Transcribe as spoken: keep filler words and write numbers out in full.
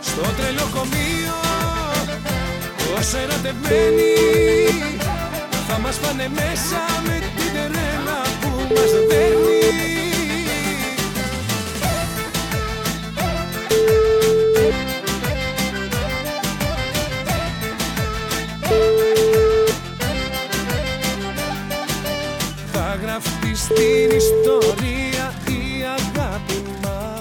στο τρελοκομείο ως ερωτευμένοι θα μας πάνε μέσα με την τρέλα που μας δένει. Θα γραφτεί στην ιστορία η αγάπη μας.